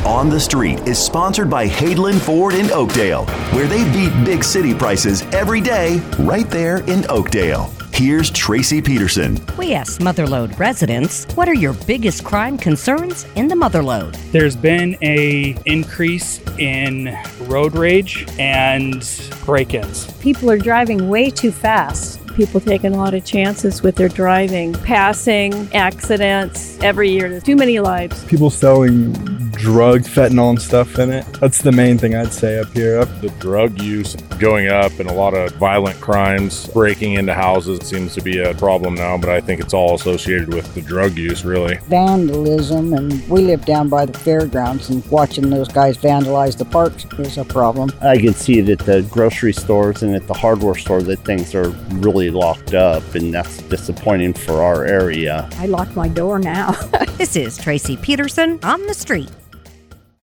On the Street is sponsored by Hadeland Ford in Oakdale, where they beat big city prices every day right there in Oakdale. Here's Tracy Peterson. We asked Motherlode residents, what are your biggest crime concerns in the Motherlode? There's been an increase in road rage and break-ins. People are driving way too fast. People taking a lot of chances with their driving, passing, accidents. Every year, there's too many lives. People selling drugs, fentanyl and stuff in it. That's the main thing I'd say up here. The drug use going up and a lot of violent crimes, breaking into houses seems to be a problem now, but I think it's all associated with the drug use, really. Vandalism, and we live down by the fairgrounds, and watching those guys vandalize the parks is a problem. I can see it at the grocery stores and at the hardware store that things are really locked up, and that's disappointing for our area. I lock my door now. This is Tracy Peterson on the Street.